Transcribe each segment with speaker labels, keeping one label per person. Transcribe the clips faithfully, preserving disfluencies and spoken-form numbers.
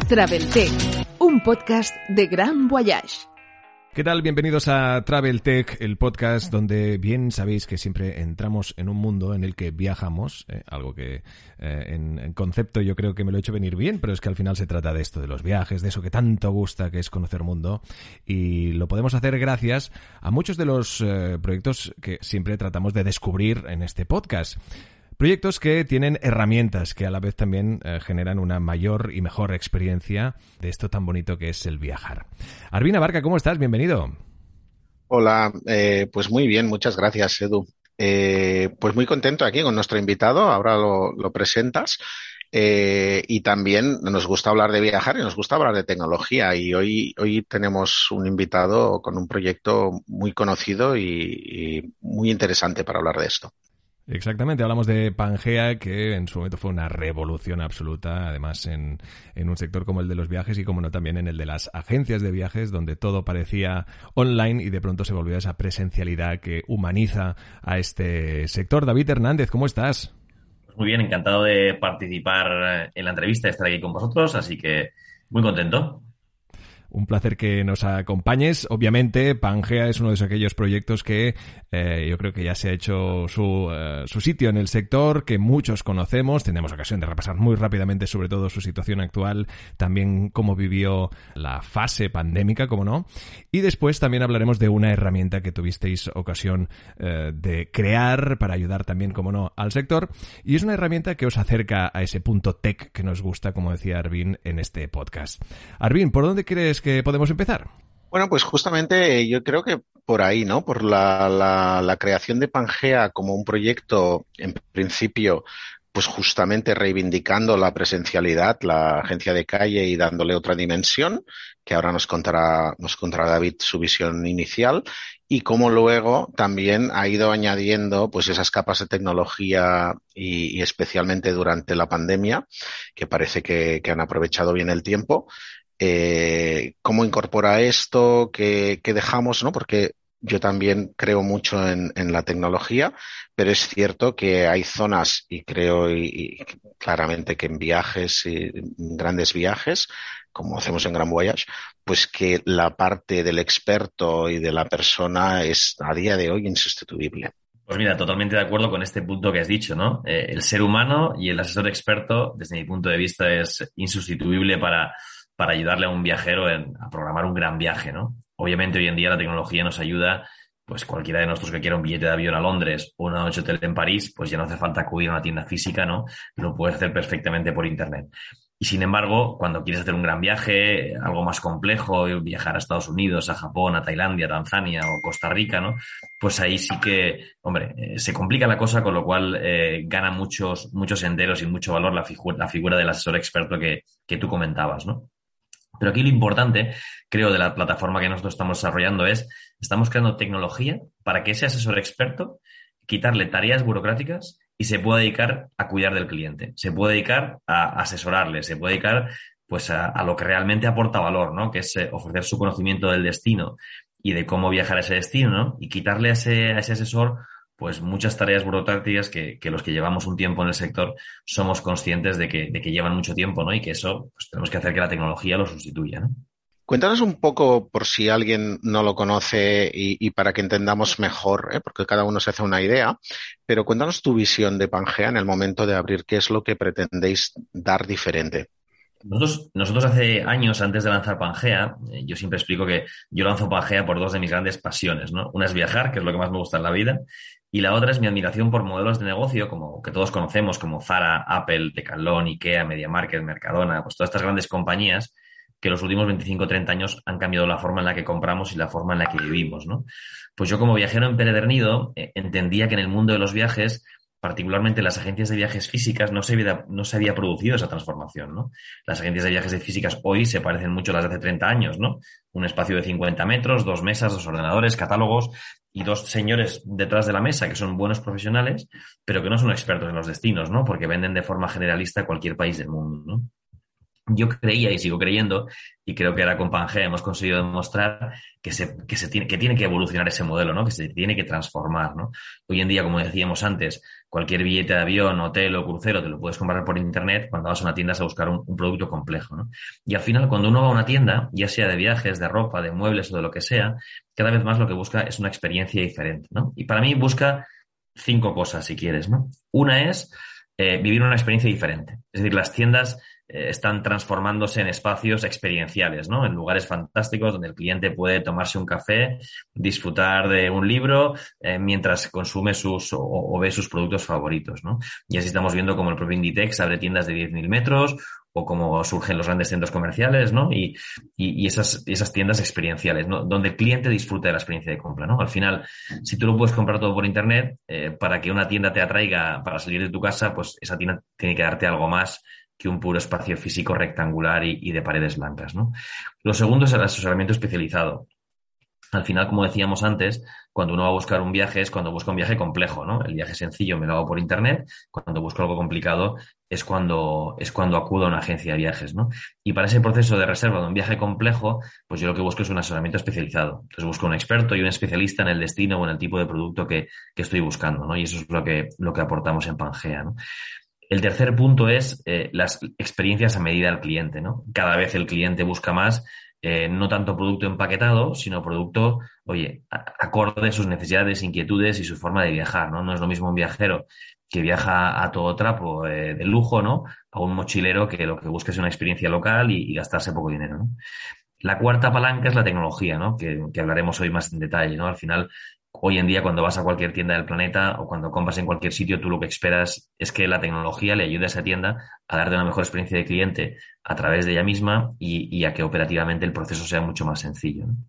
Speaker 1: Traveltech, un podcast de Grand Voyage.
Speaker 2: ¿Qué tal? Bienvenidos a Traveltech, el podcast donde bien sabéis que siempre entramos en un mundo en el que viajamos, eh, algo que eh, en, en concepto yo creo que me lo he hecho venir bien, pero es que al final se trata de esto, de los viajes, de eso que tanto gusta, que es conocer mundo, y lo podemos hacer gracias a muchos de los eh, proyectos que siempre tratamos de descubrir en este podcast. Proyectos que tienen herramientas que a la vez también eh, generan una mayor y mejor experiencia de esto tan bonito que es el viajar. Arvin Abarca, ¿cómo estás? Bienvenido.
Speaker 3: Hola, eh, pues muy bien, muchas gracias, Edu. Eh, pues muy contento aquí con nuestro invitado, ahora lo, lo presentas. Eh, y también nos gusta hablar de viajar y nos gusta hablar de tecnología. Y hoy, hoy tenemos un invitado con un proyecto muy conocido y, y muy interesante para hablar de esto.
Speaker 2: Exactamente, hablamos de Pangea, que en su momento fue una revolución absoluta, además en, en un sector como el de los viajes y como no también en el de las agencias de viajes, donde todo parecía online y de pronto se volvió a esa presencialidad que humaniza a este sector. David Hernández, ¿cómo estás?
Speaker 4: Muy bien, encantado de participar en la entrevista, de estar aquí con vosotros, así que muy contento.
Speaker 2: Un placer que nos acompañes. Obviamente, Pangea es uno de aquellos proyectos que eh, yo creo que ya se ha hecho su, uh, su sitio en el sector, que muchos conocemos. Tenemos ocasión de repasar muy rápidamente sobre todo su situación actual, también cómo vivió la fase pandémica, como no. Y después también hablaremos de una herramienta que tuvisteis ocasión uh, de crear para ayudar también, como no, al sector. Y es una herramienta que os acerca a ese punto tech que nos gusta, como decía Arvin, en este podcast. Arvin, ¿por dónde crees que podemos empezar?
Speaker 3: Bueno, pues justamente yo creo que por ahí, ¿no? Por la, la, la creación de Pangea como un proyecto, en principio, pues justamente reivindicando la presencialidad, la agencia de calle y dándole otra dimensión, que ahora nos contará, nos contará David su visión inicial, y cómo luego también ha ido añadiendo pues esas capas de tecnología y, y especialmente durante la pandemia, que parece que, que han aprovechado bien el tiempo. Eh, cómo incorpora esto, qué, qué dejamos, ¿no? Porque yo también creo mucho en, en la tecnología, pero es cierto que hay zonas, y creo y, y claramente que en viajes, y en grandes viajes, como hacemos en Grand Voyage, pues que la parte del experto y de la persona es a día de hoy insustituible.
Speaker 4: Pues mira, totalmente de acuerdo con este punto que has dicho, ¿no? Eh, el ser humano y el asesor experto, desde mi punto de vista, es insustituible para para ayudarle a un viajero en, a programar un gran viaje, ¿no? Obviamente hoy en día la tecnología nos ayuda, pues cualquiera de nosotros que quiera un billete de avión a Londres o una noche hotel en París, pues ya no hace falta acudir a una tienda física, ¿no? Lo puedes hacer perfectamente por internet. Y sin embargo, cuando quieres hacer un gran viaje, algo más complejo, viajar a Estados Unidos, a Japón, a Tailandia, a Tanzania o Costa Rica, ¿no? Pues ahí sí que, hombre, eh, se complica la cosa, con lo cual eh, gana muchos, muchos senderos y mucho valor la, figu- la figura del asesor experto que, que tú comentabas, ¿no? Pero aquí lo importante, creo, de la plataforma que nosotros estamos desarrollando es, estamos creando tecnología para que ese asesor experto quitarle tareas burocráticas y se pueda dedicar a cuidar del cliente, se puede dedicar a asesorarle, se puede dedicar pues a, a lo que realmente aporta valor, ¿no? Que es eh, ofrecer su conocimiento del destino y de cómo viajar a ese destino, ¿no? Y quitarle a ese, a ese asesor pues muchas tareas burocráticas que, que los que llevamos un tiempo en el sector somos conscientes de que, de que llevan mucho tiempo, ¿no? Y que eso, pues tenemos que hacer que la tecnología lo sustituya, ¿no?
Speaker 3: Cuéntanos un poco, por si alguien no lo conoce y, y para que entendamos mejor, ¿eh? Porque cada uno se hace una idea, pero cuéntanos tu visión de Pangea en el momento de abrir, qué es lo que pretendéis dar diferente.
Speaker 4: Nosotros, nosotros hace años, antes de lanzar Pangea, eh, yo siempre explico que yo lanzo Pangea por dos de mis grandes pasiones, ¿no? Una es viajar, que es lo que más me gusta en la vida, y la otra es mi admiración por modelos de negocio, como que todos conocemos, como Zara, Apple, Decathlon, Ikea, MediaMarkt, Mercadona, pues todas estas grandes compañías que los últimos veinticinco o treinta años han cambiado la forma en la que compramos y la forma en la que vivimos, ¿no? Pues yo, como viajero empedernido, eh, entendía que en el mundo de los viajes, particularmente en las agencias de viajes físicas, no se había, no se había producido esa transformación, ¿no? Las agencias de viajes de físicas hoy se parecen mucho a las de hace treinta años, ¿no? Un espacio de cincuenta metros, dos mesas, dos ordenadores, catálogos y dos señores detrás de la mesa que son buenos profesionales, pero que no son expertos en los destinos, ¿no? Porque venden de forma generalista a cualquier país del mundo, ¿no? Yo creía y sigo creyendo, y creo que ahora con Pangea hemos conseguido demostrar que se, que se tiene, que tiene que evolucionar ese modelo, ¿no? Que se tiene que transformar, ¿no? Hoy en día, como decíamos antes, cualquier billete de avión, hotel o crucero te lo puedes comprar por internet, cuando vas a una tienda a buscar un, un producto complejo, ¿no? Y al final, cuando uno va a una tienda, ya sea de viajes, de ropa, de muebles o de lo que sea, cada vez más lo que busca es una experiencia diferente, ¿no? Y para mí busca cinco cosas, si quieres, ¿no? Una es eh, vivir una experiencia diferente. Es decir, las tiendas eh, están transformándose en espacios experienciales, ¿no? En lugares fantásticos donde el cliente puede tomarse un café, disfrutar de un libro eh, mientras consume sus o, o ve sus productos favoritos, ¿no? Y así estamos viendo como el propio Inditex abre tiendas de diez mil metros o cómo surgen los grandes centros comerciales, ¿no? Y, y, y esas, esas tiendas experienciales, ¿no? Donde el cliente disfruta de la experiencia de compra, ¿no? Al final, si tú lo puedes comprar todo por internet, eh, para que una tienda te atraiga para salir de tu casa, pues esa tienda tiene que darte algo más que un puro espacio físico rectangular y, y de paredes blancas, ¿no? Lo segundo es el asesoramiento especializado. Al final, como decíamos antes, cuando uno va a buscar un viaje es cuando busca un viaje complejo, ¿no? El viaje sencillo me lo hago por internet, cuando busco algo complicado es cuando, es cuando acudo a una agencia de viajes, ¿no? Y para ese proceso de reserva de un viaje complejo, pues yo lo que busco es un asesoramiento especializado. Entonces busco un experto y un especialista en el destino o en el tipo de producto que, que estoy buscando, ¿no? Y eso es lo que, lo que aportamos en Pangea, ¿no? El tercer punto es eh, las experiencias a medida del cliente, ¿no? Cada vez el cliente busca más Eh, no tanto producto empaquetado, sino producto, oye, acorde a sus necesidades, inquietudes y su forma de viajar, ¿no? No es lo mismo un viajero que viaja a todo trapo eh, de lujo, ¿no? A un mochilero que lo que busca es una experiencia local y, y gastarse poco dinero, ¿no? La cuarta palanca es la tecnología, ¿no? Que, que hablaremos hoy más en detalle, ¿no? Al final, hoy en día, cuando vas a cualquier tienda del planeta o cuando compras en cualquier sitio, tú lo que esperas es que la tecnología le ayude a esa tienda a darte una mejor experiencia de cliente a través de ella misma y, y a que operativamente el proceso sea mucho más sencillo, ¿no?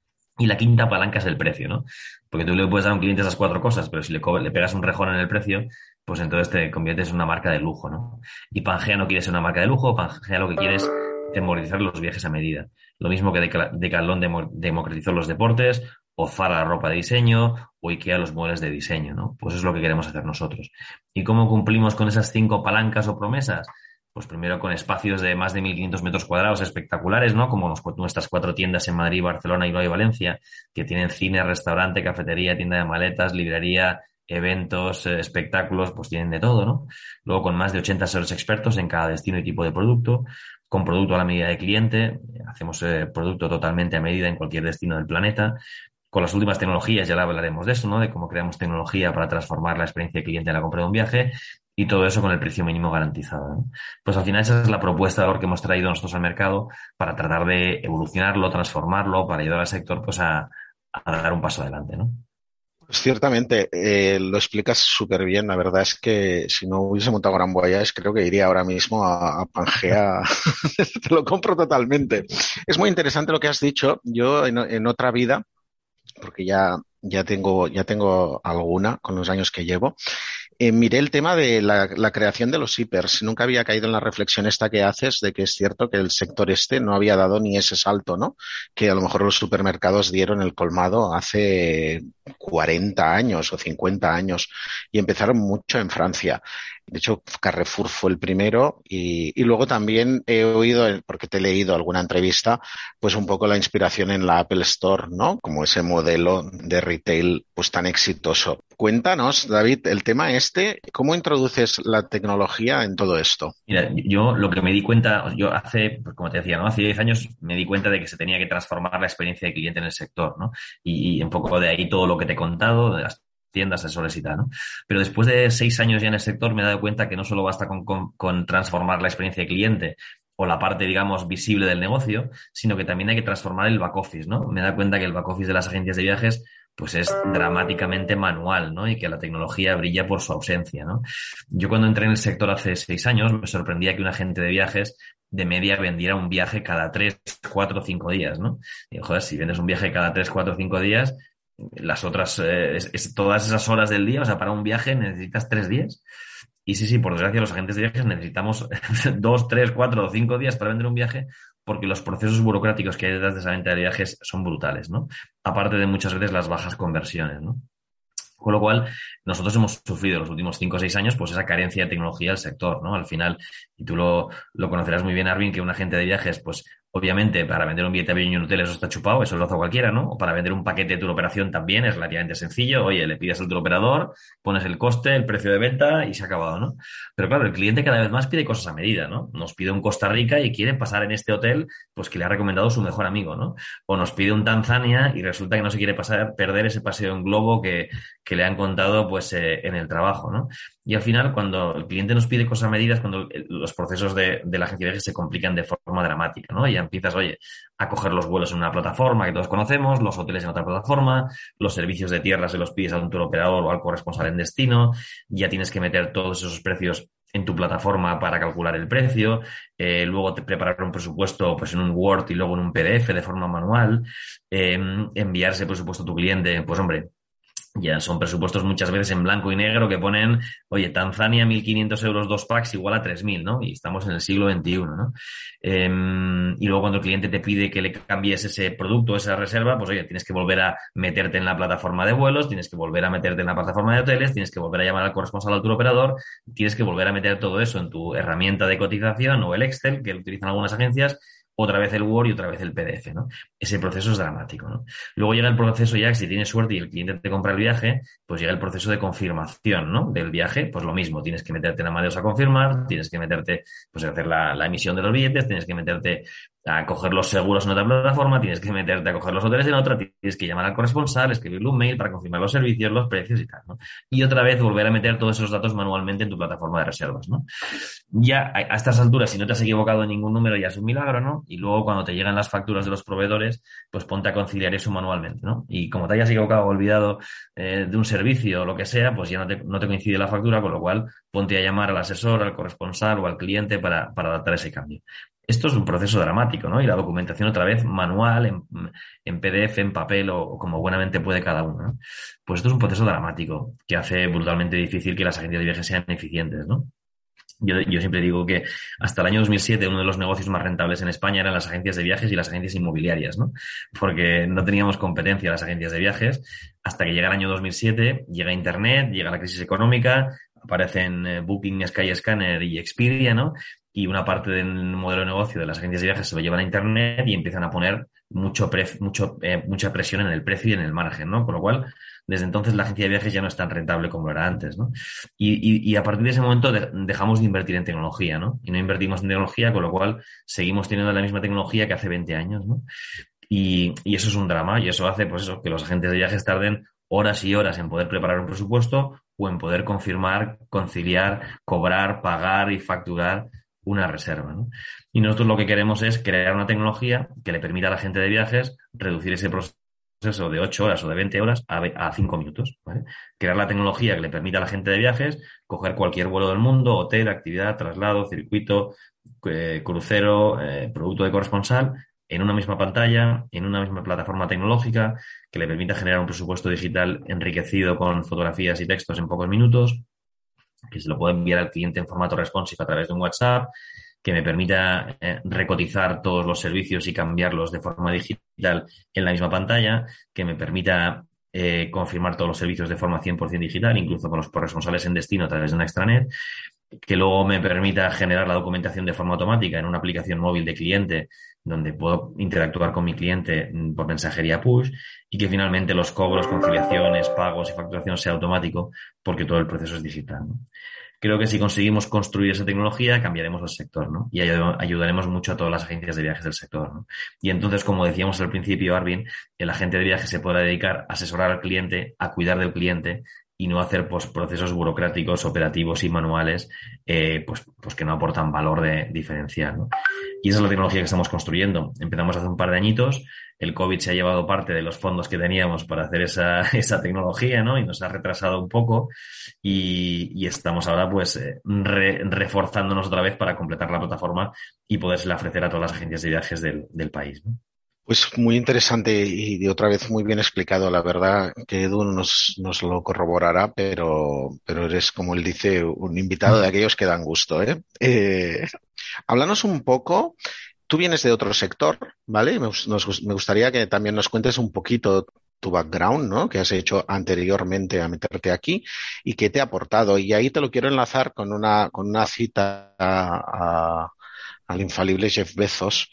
Speaker 4: Y la quinta palanca es el precio, ¿no? Porque tú le puedes dar a un cliente esas cuatro cosas, pero si le, co- le pegas un rejón en el precio, pues entonces te conviertes en una marca de lujo, ¿no? Y Pangea no quiere ser una marca de lujo, Pangea lo que quiere es democratizar los viajes a medida. Lo mismo que Deca- Decathlon demo- democratizó los deportes, o Zara la ropa de diseño, o IKEA los muebles de diseño, ¿no? Pues eso es lo que queremos hacer nosotros. ¿Y cómo cumplimos con esas cinco palancas o promesas? Pues primero con espacios de más de mil quinientos metros cuadrados espectaculares, ¿no? Como los, nuestras cuatro tiendas en Madrid, Barcelona, Bilbao y Valencia, que tienen cine, restaurante, cafetería, tienda de maletas, librería, eventos, eh, espectáculos, pues tienen de todo, ¿no? Luego con más de ochenta asesores expertos en cada destino y tipo de producto, con producto a la medida del cliente, hacemos eh, producto totalmente a medida en cualquier destino del planeta, con las últimas tecnologías, ya hablaremos de eso, ¿no? De cómo creamos tecnología para transformar la experiencia del cliente en la compra de un viaje y todo eso con el precio mínimo garantizado, ¿no? Pues al final esa es la propuesta de valor que hemos traído nosotros al mercado para tratar de evolucionarlo, transformarlo, para ayudar al sector pues a, a dar un paso adelante, ¿no?
Speaker 3: Pues ciertamente, eh, lo explicas súper bien. La verdad es que si no hubiese montado Gran Voyage, creo que iría ahora mismo a, a Pangea. Te lo compro totalmente. Es muy interesante lo que has dicho. Yo en, en otra vida, porque ya, ya tengo, ya tengo alguna con los años que llevo, eh, miré el tema de la, la creación de los hipers. Nunca había caído en la reflexión esta que haces de que es cierto que el sector este no había dado ni ese salto, ¿no? Que a lo mejor los supermercados dieron el colmado hace cuarenta años o cincuenta años y empezaron mucho en Francia. De hecho, Carrefour fue el primero y, y luego también he oído, porque te he leído alguna entrevista, pues un poco la inspiración en la Apple Store, ¿no? Como ese modelo de retail pues tan exitoso. Cuéntanos, David, el tema este, ¿cómo introduces la tecnología en todo esto?
Speaker 4: Mira, yo lo que me di cuenta, yo hace, pues como te decía, ¿no? Hace diez años me di cuenta de que se tenía que transformar la experiencia de cliente en el sector, ¿no? Y, y un poco de ahí todo lo que te he contado, de las tiendas, asesores y tal, ¿no? Pero después de seis años ya en el sector me he dado cuenta que no solo basta con, con, con transformar la experiencia de cliente o la parte, digamos, visible del negocio, sino que también hay que transformar el back office, ¿no? Me he dado cuenta que el back office de las agencias de viajes pues es dramáticamente manual, ¿no? Y que la tecnología brilla por su ausencia, ¿no? Yo cuando entré en el sector hace seis años me sorprendía que un agente de viajes de media vendiera un viaje cada tres, cuatro, cinco días, ¿no? Y, joder, si vendes un viaje cada tres, cuatro, cinco días, las otras, eh, es, es todas esas horas del día, o sea, para un viaje necesitas tres días. Y sí, sí, por desgracia los agentes de viajes necesitamos dos, tres, cuatro o cinco días para vender un viaje porque los procesos burocráticos que hay detrás de esa venta de viajes son brutales, ¿no? Aparte de muchas veces las bajas conversiones, ¿no? Con lo cual, nosotros hemos sufrido los últimos cinco o seis años pues esa carencia de tecnología del sector, ¿no? Al final, y tú lo, lo conocerás muy bien, Arvin, que un agente de viajes pues Obviamente, para vender un billete de avión y un hotel eso está chupado, eso lo hace cualquiera, ¿no? O para vender un paquete de tour operación también es relativamente sencillo. Oye, le pides al tour operador, pones el coste, el precio de venta y se ha acabado, ¿no? Pero claro, el cliente cada vez más pide cosas a medida, ¿no? Nos pide un Costa Rica y quiere pasar en este hotel, pues que le ha recomendado su mejor amigo, ¿no? O nos pide un Tanzania y resulta que no se quiere pasar, perder ese paseo en globo que, que le han contado, pues, eh, en el trabajo, ¿no? Y al final, cuando el cliente nos pide cosas a medida, es cuando los procesos de, de la agencia de viajes se complican de forma dramática, ¿no? Y ya empiezas, oye, a coger los vuelos en una plataforma que todos conocemos, los hoteles en otra plataforma, los servicios de tierra se los pides a un tour operador o al corresponsal en destino, ya tienes que meter todos esos precios en tu plataforma para calcular el precio, eh, luego te preparar un presupuesto pues en un Word y luego en un P D F de forma manual, eh, enviar ese presupuesto a tu cliente, pues hombre, ya son presupuestos muchas veces en blanco y negro que ponen, oye, Tanzania, mil quinientos euros dos packs igual a tres mil, ¿no? Y estamos en el siglo veintiuno, ¿no? Eh, y luego cuando el cliente te pide que le cambies ese producto, esa reserva, pues oye, tienes que volver a meterte en la plataforma de vuelos, tienes que volver a meterte en la plataforma de hoteles, tienes que volver a llamar al corresponsal, al tour operador, tienes que volver a meter todo eso en tu herramienta de cotización o el Excel, que utilizan algunas agencias, otra vez el Word y otra vez el P D F, ¿no? Ese proceso es dramático, ¿no? Luego llega el proceso ya, si tienes suerte y el cliente te compra el viaje, pues llega el proceso de confirmación, ¿no? Del viaje, pues lo mismo, tienes que meterte en Amadeus a confirmar, tienes que meterte, pues a hacer la, la emisión de los billetes, tienes que meterte a coger los seguros en otra plataforma, tienes que meterte a coger los hoteles en otra, tienes que llamar al corresponsal, escribirle un mail para confirmar los servicios, los precios y tal, ¿no? Y otra vez volver a meter todos esos datos manualmente en tu plataforma de reservas, ¿no? Ya a estas alturas, si no te has equivocado en ningún número, ya es un milagro, ¿no? Y luego cuando te llegan las facturas de los proveedores, pues ponte a conciliar eso manualmente, ¿no? Y como te hayas equivocado o olvidado eh, de un servicio o lo que sea, pues ya no te, no te coincide la factura, con lo cual ponte a llamar al asesor, al corresponsal o al cliente para, para adaptar ese cambio. Esto es un proceso dramático, ¿no? Y la documentación otra vez manual, en, en P D F, en papel o, o como buenamente puede cada uno, ¿no? Pues esto es un proceso dramático que hace brutalmente difícil que las agencias de viajes sean eficientes, ¿no? Yo, yo siempre digo que hasta el año dos mil siete uno de los negocios más rentables en España eran las agencias de viajes y las agencias inmobiliarias, ¿no? Porque no teníamos competencia las agencias de viajes hasta que llega el año dos mil siete, llega Internet, llega la crisis económica, aparecen eh, Booking, Skyscanner y Expedia, ¿no? Y una parte del modelo de negocio de las agencias de viajes se lo llevan a Internet y empiezan a poner mucho pre- mucho, eh, mucha presión en el precio y en el margen, ¿no? Con lo cual, desde entonces la agencia de viajes ya no es tan rentable como era antes, ¿no? Y, y, y a partir de ese momento de, dejamos de invertir en tecnología, ¿no? Y no invertimos en tecnología, con lo cual seguimos teniendo la misma tecnología que hace veinte años, ¿no? Y, y eso es un drama y eso hace, pues eso, que los agentes de viajes tarden horas y horas en poder preparar un presupuesto o en poder confirmar, conciliar, cobrar, pagar y facturar una reserva, ¿no? Y nosotros lo que queremos es crear una tecnología que le permita a la gente de viajes reducir ese proceso de ocho horas o de veinte horas a, a cinco minutos, ¿vale? Crear la tecnología que le permita a la gente de viajes coger cualquier vuelo del mundo, hotel, actividad, traslado, circuito, eh, crucero, eh, producto de corresponsal, en una misma pantalla, en una misma plataforma tecnológica que le permita generar un presupuesto digital enriquecido con fotografías y textos en pocos minutos, que se lo puedo enviar al cliente en formato responsive a través de un WhatsApp, que me permita eh, recotizar todos los servicios y cambiarlos de forma digital en la misma pantalla, que me permita eh, confirmar todos los servicios de forma cien por ciento digital, incluso con los corresponsales en destino a través de una extranet, que luego me permita generar la documentación de forma automática en una aplicación móvil de cliente donde puedo interactuar con mi cliente por mensajería push y que finalmente los cobros, conciliaciones, pagos y facturación sea automático porque todo el proceso es digital, ¿no? Creo que si conseguimos construir esa tecnología cambiaremos el sector, ¿no? Y ayudaremos mucho a todas las agencias de viajes del sector, ¿no? Y entonces, como decíamos al principio, Arvin, el agente de viajes se podrá dedicar a asesorar al cliente, a cuidar del cliente y no hacer pues, procesos burocráticos, operativos y manuales eh, pues, pues que no aportan valor de diferencial, ¿no? Y esa es la tecnología que estamos construyendo. Empezamos hace un par de añitos, el COVID se ha llevado parte de los fondos que teníamos para hacer esa, esa tecnología, ¿no? Y nos ha retrasado un poco y, y estamos ahora pues re, reforzándonos otra vez para completar la plataforma y podérsela ofrecer a todas las agencias de viajes del, del país, ¿no?
Speaker 3: Pues muy interesante y de otra vez muy bien explicado. La verdad que Edu nos, nos lo corroborará, pero, pero eres, como él dice, un invitado de aquellos que dan gusto, ¿eh? eh háblanos un poco. Tú vienes de otro sector, ¿vale? Me, nos, me gustaría que también nos cuentes un poquito tu background, ¿no? Que has hecho anteriormente a meterte aquí y qué te ha aportado. Y ahí te lo quiero enlazar con una, con una cita a, a, al infalible Jeff Bezos,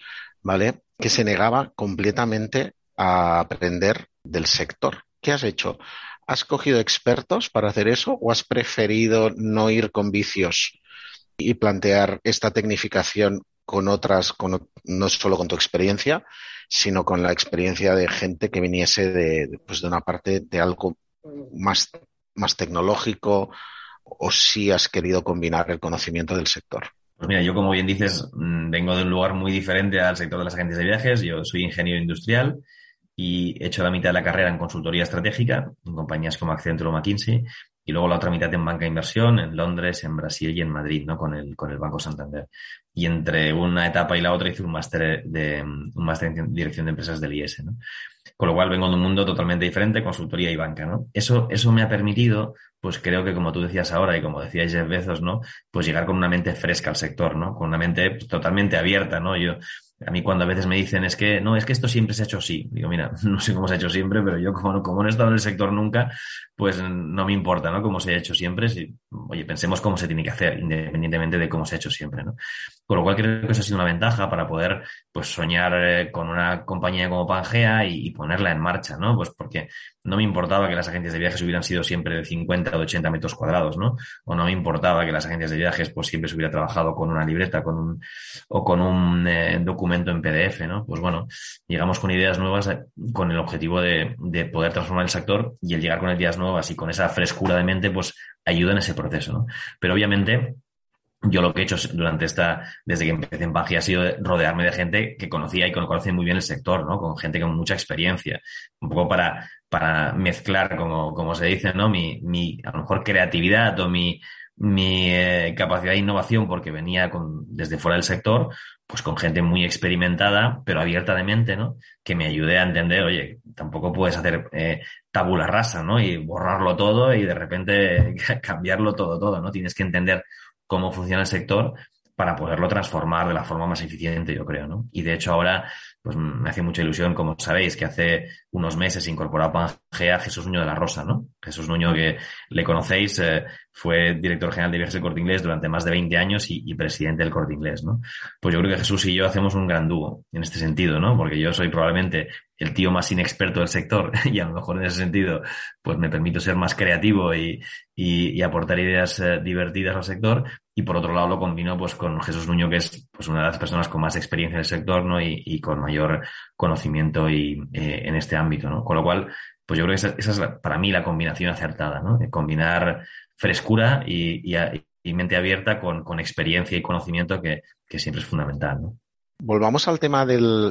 Speaker 3: ¿vale? Que se negaba completamente a aprender del sector. ¿Qué has hecho? ¿Has cogido expertos para hacer eso o has preferido no ir con vicios y plantear esta tecnificación con otras, con, no solo con tu experiencia, sino con la experiencia de gente que viniese de, pues de una parte de algo más, más tecnológico, o si has querido combinar el conocimiento del sector?
Speaker 4: Pues mira, yo como bien dices, vengo de un lugar muy diferente al sector de las agencias de viajes. Yo soy ingeniero industrial y he hecho la mitad de la carrera en consultoría estratégica, en compañías como Accenture o McKinsey, y luego la otra mitad en banca de inversión, en Londres, en Brasil y en Madrid, ¿no? Con el, con el Banco Santander. Y entre una etapa y la otra hice un máster de, un máster en dirección de empresas del I E S, ¿no? Con lo cual vengo de un mundo totalmente diferente, consultoría y banca, ¿no? Eso, eso me ha permitido, pues creo que como tú decías ahora y como decía Jeff Bezos, ¿no? Pues llegar con una mente fresca al sector, ¿no? Con una mente pues, totalmente abierta, ¿no? Yo, a mí cuando a veces me dicen es que no, es que esto siempre se ha hecho así. Digo, mira, no sé cómo se ha hecho siempre, pero yo como, como no he estado en el sector nunca, pues no me importa, ¿no? Cómo se ha hecho siempre. Si, oye, pensemos cómo se tiene que hacer, independientemente de cómo se ha hecho siempre, ¿no? Con lo cual creo que eso ha sido una ventaja para poder, pues, soñar eh, con una compañía como Pangea y, y ponerla en marcha, ¿no? Pues porque no me importaba que las agencias de viajes hubieran sido siempre de cincuenta o de ochenta metros cuadrados, ¿no? O no me importaba que las agencias de viajes, pues, siempre se hubiera trabajado con una libreta, con un, o con un eh, documento en P D F, ¿no? Pues bueno, llegamos con ideas nuevas eh, con el objetivo de, de poder transformar el sector, y el llegar con ideas nuevas y con esa frescura de mente, pues, ayuda en ese proceso, ¿no? Pero obviamente, yo lo que he hecho durante esta, desde que empecé en Pangea, ha sido rodearme de gente que conocía y que conoce muy bien el sector, ¿no? Con gente con mucha experiencia. Un poco para, para mezclar, como, como se dice, ¿no? Mi, mi, a lo mejor creatividad o mi, mi eh, capacidad de innovación, porque venía con, desde fuera del sector, pues con gente muy experimentada, pero abierta de mente, ¿no? Que me ayude a entender, oye, tampoco puedes hacer eh, tabula rasa, ¿no? Y borrarlo todo y de repente cambiarlo todo, todo, ¿no? Tienes que entender cómo funciona el sector para poderlo transformar de la forma más eficiente, yo creo, ¿no? Y de hecho ahora, pues me hace mucha ilusión, como sabéis, que hace unos meses incorporó a Pangea Jesús Nuño de la Rosa, ¿no? Jesús Nuño, que le conocéis, eh, fue director general de viajes del Corte Inglés durante más de veinte años y, y presidente del Corte Inglés, ¿no? Pues yo creo que Jesús y yo hacemos un gran dúo en este sentido, ¿no? Porque yo soy probablemente el tío más inexperto del sector y a lo mejor en ese sentido pues me permito ser más creativo y, y, y aportar ideas eh, divertidas al sector, y por otro lado lo combino pues con Jesús Nuño, que es pues una de las personas con más experiencia en el sector, ¿no? Y, y con mayor conocimiento y, eh, en este ámbito, ¿no? Con lo cual, pues yo creo que esa, esa es la, para mí la combinación acertada, ¿no? De combinar frescura y, y, y mente abierta con, con experiencia y conocimiento, que, que siempre es fundamental, ¿no?
Speaker 3: Volvamos al tema del,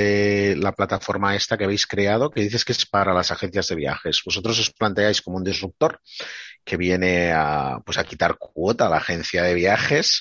Speaker 3: de la plataforma esta que habéis creado, que dices que es para las agencias de viajes. Vosotros os planteáis como un disruptor que viene a, pues a quitar cuota a la agencia de viajes.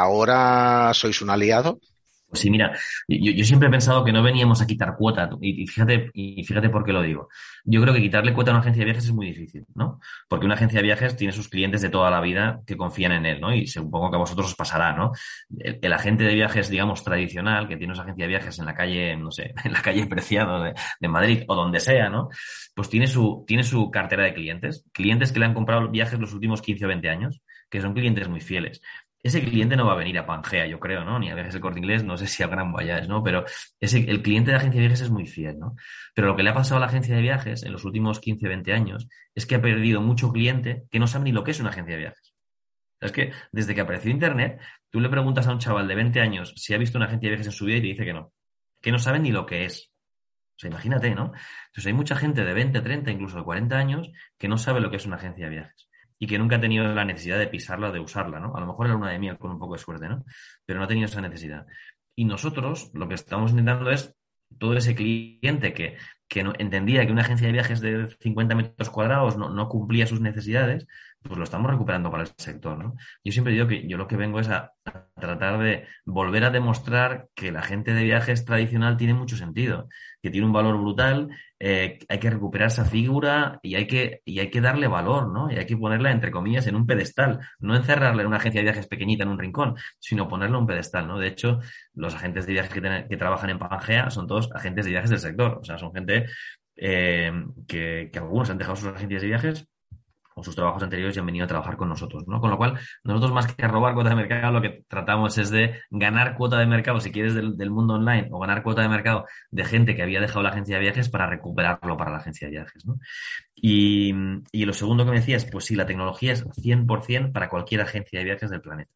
Speaker 3: ¿Ahora sois un aliado?
Speaker 4: Pues sí, mira, yo, yo siempre he pensado que no veníamos a quitar cuota, y, y fíjate, y fíjate por qué lo digo. Yo creo que quitarle cuota a una agencia de viajes es muy difícil, ¿no? Porque una agencia de viajes tiene sus clientes de toda la vida que confían en él, ¿no? Y supongo que a vosotros os pasará, ¿no? El, el agente de viajes, digamos, tradicional, que tiene una agencia de viajes en la calle, no sé, en la calle Preciado de, de Madrid o donde sea, ¿no? Pues tiene su, tiene su cartera de clientes, clientes que le han comprado viajes los últimos quince o veinte años, que son clientes muy fieles. Ese cliente no va a venir a Pangea, yo creo, ¿no? Ni a Viajes del Corte Inglés, no sé si a Gran Voyage, ¿no? Pero ese, el cliente de la agencia de viajes es muy fiel, ¿no? Pero lo que le ha pasado a la agencia de viajes en los últimos quince, veinte años es que ha perdido mucho cliente que no sabe ni lo que es una agencia de viajes. Es que desde que apareció Internet, tú le preguntas a un chaval de veinte años si ha visto una agencia de viajes en su vida y te dice que no. Que no sabe ni lo que es. O sea, imagínate, ¿no? Entonces hay mucha gente de veinte, treinta, incluso de cuarenta años que no sabe lo que es una agencia de viajes y que nunca ha tenido la necesidad de pisarla o de usarla, ¿no? A lo mejor era una de miel con un poco de suerte, ¿no? Pero no ha tenido esa necesidad. Y nosotros lo que estamos intentando es todo ese cliente que, que no, entendía que una agencia de viajes de cincuenta metros cuadrados no, no cumplía sus necesidades, pues lo estamos recuperando para el sector, ¿no? Yo siempre digo que yo lo que vengo es a, a tratar de volver a demostrar que la agente de viajes tradicional tiene mucho sentido, que tiene un valor brutal, eh, hay que recuperar esa figura y hay que, y hay que darle valor, ¿no? Y hay que ponerla, entre comillas, en un pedestal, no encerrarla en una agencia de viajes pequeñita en un rincón, sino ponerla en un pedestal, ¿no? De hecho, los agentes de viajes que, ten, que trabajan en Pangea son todos agentes de viajes del sector, o sea, son gente eh, que, que algunos han dejado sus agencias de viajes, o sus trabajos anteriores y han venido a trabajar con nosotros, ¿no? Con lo cual, nosotros más que robar cuota de mercado, lo que tratamos es de ganar cuota de mercado, si quieres, del, del mundo online, o ganar cuota de mercado de gente que había dejado la agencia de viajes para recuperarlo para la agencia de viajes, ¿no? Y, y lo segundo que me decías, pues sí, la tecnología es cien por ciento para cualquier agencia de viajes del planeta.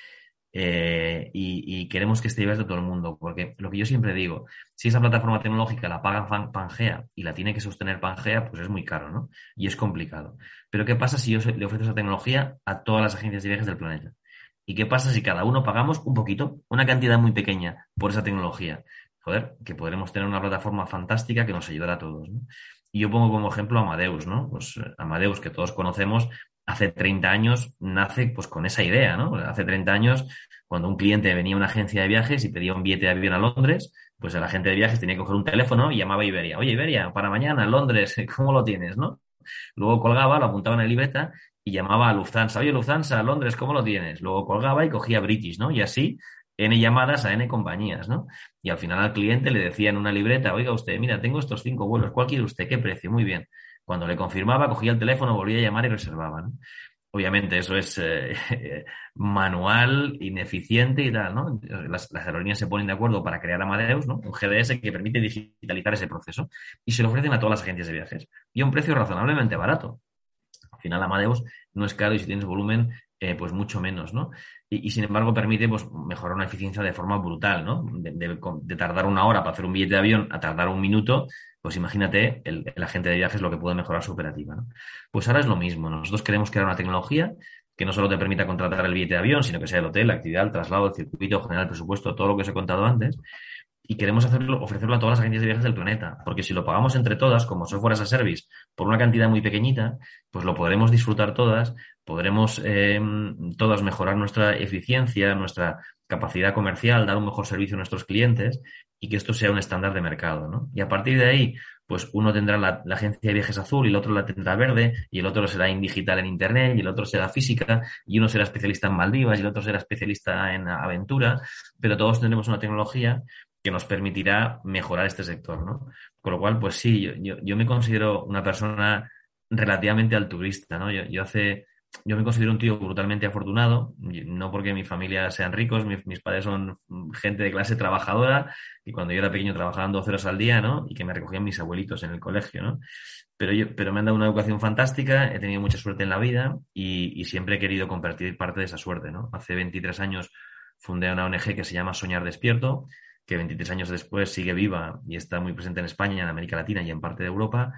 Speaker 4: Eh, y, y queremos que esté abierto a todo el mundo, porque lo que yo siempre digo, si esa plataforma tecnológica la paga Pangea y la tiene que sostener Pangea, pues es muy caro, ¿no? Y es complicado. Pero ¿qué pasa si yo le ofrezco esa tecnología a todas las agencias de viajes del planeta? ¿Y qué pasa si cada uno pagamos un poquito, una cantidad muy pequeña por esa tecnología? Joder, que podremos tener una plataforma fantástica que nos ayudará a todos, ¿no? Y yo pongo como ejemplo a Amadeus, ¿no? Pues Amadeus, que todos conocemos, hace treinta años nace pues con esa idea, ¿no? Hace treinta años, cuando un cliente venía a una agencia de viajes y pedía un billete de avión a Londres, pues el agente de viajes tenía que coger un teléfono y llamaba a Iberia. Oye, Iberia, para mañana en Londres, ¿cómo lo tienes, no? Luego colgaba, lo apuntaba en la libreta y llamaba a Lufthansa. Oye, Lufthansa, Londres, ¿cómo lo tienes? Luego colgaba y cogía British, ¿no? Y así, N llamadas a N compañías, ¿no? Y al final al cliente le decía en una libreta, oiga usted, mira, tengo estos cinco vuelos, ¿cuál quiere usted? ¿Qué precio? Muy bien. Cuando le confirmaba, cogía el teléfono, volvía a llamar y reservaba, ¿no? Obviamente eso es eh, manual, ineficiente y tal, ¿no? Las, las aerolíneas se ponen de acuerdo para crear Amadeus, ¿no? Un G D S que permite digitalizar ese proceso y se lo ofrecen a todas las agencias de viajes y a un precio razonablemente barato. Al final Amadeus no es caro y si tienes volumen, eh, pues mucho menos, ¿no? Y, y sin embargo permite pues mejorar una eficiencia de forma brutal, ¿no? De, de, de tardar una hora para hacer un billete de avión a tardar un minuto. Pues imagínate el, el agente de viajes lo que puede mejorar su operativa, ¿no? Pues ahora es lo mismo. Nosotros queremos crear una tecnología que no solo te permita contratar el billete de avión, sino que sea el hotel, la actividad, el traslado, el circuito, generar el presupuesto, todo lo que os he contado antes. Y queremos hacerlo, ofrecerlo a todas las agencias de viajes del planeta. Porque si lo pagamos entre todas, como software as a service, por una cantidad muy pequeñita, pues lo podremos disfrutar todas, podremos eh, todas mejorar nuestra eficiencia, nuestra capacidad comercial, dar un mejor servicio a nuestros clientes y que esto sea un estándar de mercado, ¿no? Y a partir de ahí, pues uno tendrá la, la agencia de viajes azul y el otro la tendrá verde y el otro será en digital en internet y el otro será física y uno será especialista en Maldivas y el otro será especialista en aventura, pero todos tendremos una tecnología que nos permitirá mejorar este sector, ¿no? Con lo cual, pues sí, yo, yo, yo me considero una persona relativamente altruista, ¿no? Yo, yo hace... Yo me considero un tío brutalmente afortunado, no porque mi familia sean ricos, mis, mis padres son gente de clase trabajadora y cuando yo era pequeño trabajaban doce horas al día, ¿no? Y que me recogían mis abuelitos en el colegio, ¿no? Pero, yo, pero me han dado una educación fantástica, he tenido mucha suerte en la vida y, y siempre he querido compartir parte de esa suerte, ¿no? Hace veintitrés años fundé una O N G que se llama Soñar Despierto, que veintitrés años después sigue viva y está muy presente en España, en América Latina y en parte de Europa.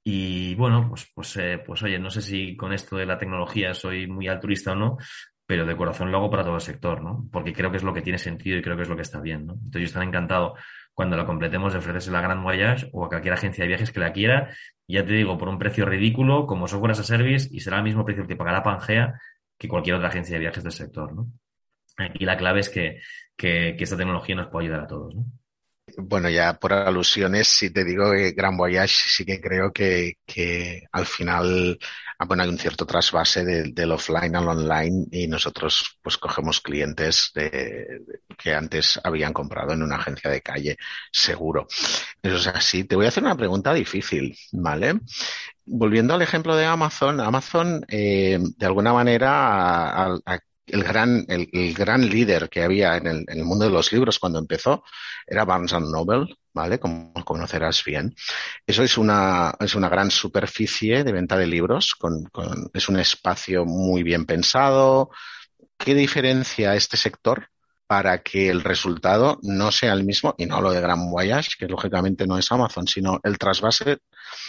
Speaker 4: Y bueno, pues, pues, eh, pues oye, no sé si con esto de la tecnología soy muy altruista o no, pero de corazón lo hago para todo el sector, ¿no? Porque creo que es lo que tiene sentido y creo que es lo que está bien, ¿no? Entonces yo estaré encantado cuando la completemos de ofrecerse la Grand Voyage o a cualquier agencia de viajes que la quiera. Y ya te digo, por un precio ridículo, como software as a service, y será el mismo precio que pagará Pangea que cualquier otra agencia de viajes del sector, ¿no? Aquí la clave es que, que, que esta tecnología nos puede ayudar a todos, ¿no?
Speaker 3: Bueno, ya por alusiones, si te digo que Grand Voyage sí que creo que, que al final, bueno, hay un cierto trasvase de, del offline al online y nosotros pues cogemos clientes de, de, que antes habían comprado en una agencia de calle, seguro. Eso es así. Te voy a hacer una pregunta difícil, ¿vale? Volviendo al ejemplo de Amazon, Amazon eh, de alguna manera a, a, El gran, el, el gran líder que había en el, en el mundo de los libros cuando empezó era Barnes and Noble, ¿vale? Como conocerás bien. Eso es una, es una gran superficie de venta de libros, con, con, es un espacio muy bien pensado. ¿Qué diferencia este sector para que el resultado no sea el mismo? Y no hablo de Grand Voyage, que lógicamente no es Amazon, sino el trasvase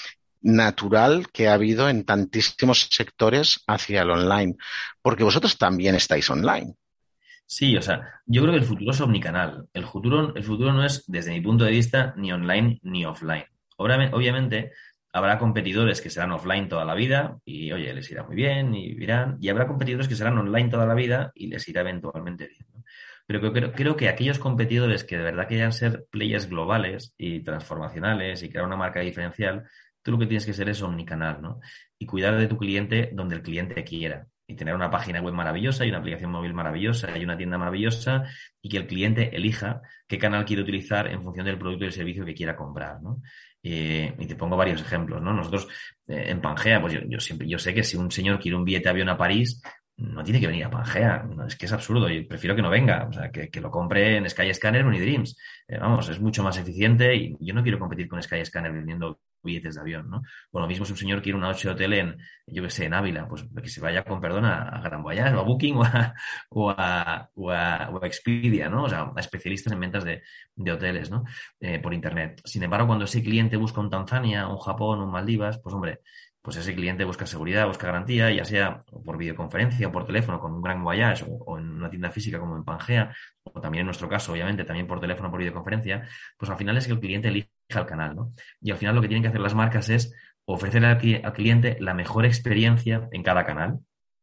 Speaker 3: natural que ha habido en tantísimos sectores hacia el online, porque vosotros también estáis online.
Speaker 4: Sí, o sea, yo creo que el futuro es omnicanal. El futuro, el futuro no es, desde mi punto de vista, ni online ni offline. Obviamente, habrá competidores que serán offline toda la vida y, oye, les irá muy bien y vivirán. Y habrá competidores que serán online toda la vida y les irá eventualmente bien, ¿no? Pero creo, creo que aquellos competidores que de verdad quieran ser players globales y transformacionales y crear una marca diferencial, tú lo que tienes que ser es omnicanal, ¿no? Y cuidar de tu cliente donde el cliente quiera. Y tener una página web maravillosa y una aplicación móvil maravillosa y una tienda maravillosa y que el cliente elija qué canal quiere utilizar en función del producto y el servicio que quiera comprar, ¿no? Eh, y te pongo varios ejemplos, ¿no? Nosotros eh, en Pangea, pues yo, yo siempre, yo sé que si un señor quiere un billete de avión a París, no tiene que venir a Pangea. No, es que es absurdo. Yo prefiero que no venga. O sea, que, que lo compre en Skyscanner o Unidreams. Eh, vamos, es mucho más eficiente y yo no quiero competir con Skyscanner vendiendo billetes de avión, ¿no? O lo mismo si un señor quiere una noche de hotel en, yo qué sé, en Ávila, pues que se vaya con perdón a, a Gran Voyage o a Booking o a, o a, o a, o a Expedia, ¿no? O sea, a especialistas en ventas de, de hoteles, ¿no? Eh, por Internet. Sin embargo, cuando ese cliente busca un Tanzania, un Japón, un Maldivas, pues hombre, pues ese cliente busca seguridad, busca garantía, ya sea por videoconferencia o por teléfono con un Gran Voyage o, o en una tienda física como en Pangea, o también en nuestro caso, obviamente, también por teléfono o por videoconferencia, pues al final es que el cliente elija el canal, ¿no? Y al final lo que tienen que hacer las marcas es ofrecer al, al cliente la mejor experiencia en cada canal.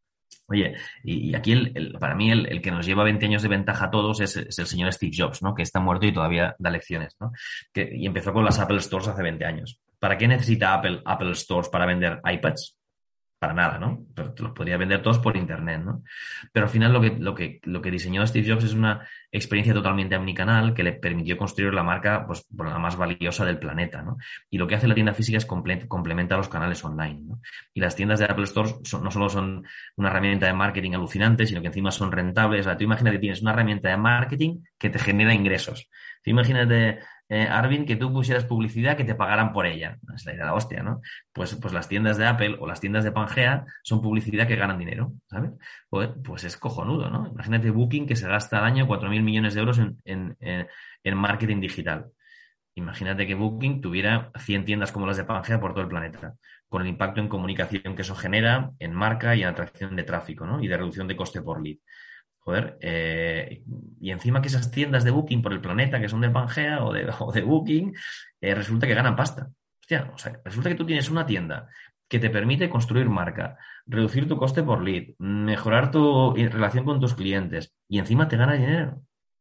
Speaker 4: Oye, y, y aquí el, el, para mí el, el que nos lleva veinte años de ventaja a todos es, es el señor Steve Jobs, ¿no? Que está muerto y todavía da lecciones, ¿no? Que, y empezó con las Apple Stores hace veinte años. ¿Para qué necesita Apple Apple Stores para vender iPads? Para nada, ¿no? Pero te los podría vender todos por internet, ¿no? Pero al final lo que, lo que, lo que diseñó Steve Jobs es una experiencia totalmente omnicanal que le permitió construir la marca, pues, por la más valiosa del planeta, ¿no? Y lo que hace la tienda física es comple- complementa los canales online, ¿no? Y las tiendas de Apple Stores son, no solo son una herramienta de marketing alucinante, sino que encima son rentables. O sea, tú imagínate que tienes una herramienta de marketing que te genera ingresos. Tú imagínate, eh, Arvin, que tú pusieras publicidad que te pagaran por ella. Es la idea de la hostia, ¿no? Pues, pues las tiendas de Apple o las tiendas de Pangea son publicidad que ganan dinero, ¿sabes? Pues, pues es cojonudo, ¿no? Imagínate Booking que se gasta al año cuatro mil millones de euros en, en, en, en marketing digital. Imagínate que Booking tuviera cien tiendas como las de Pangea por todo el planeta, con el impacto en comunicación que eso genera, en marca y en atracción de tráfico, ¿no? Y de reducción de coste por lead. Joder, eh, y encima que esas tiendas de Booking por el planeta, que son de Pangea o de, o de Booking, eh, resulta que ganan pasta. Hostia, o sea, resulta que tú tienes una tienda que te permite construir marca, reducir tu coste por lead, mejorar tu relación con tus clientes y encima te gana dinero.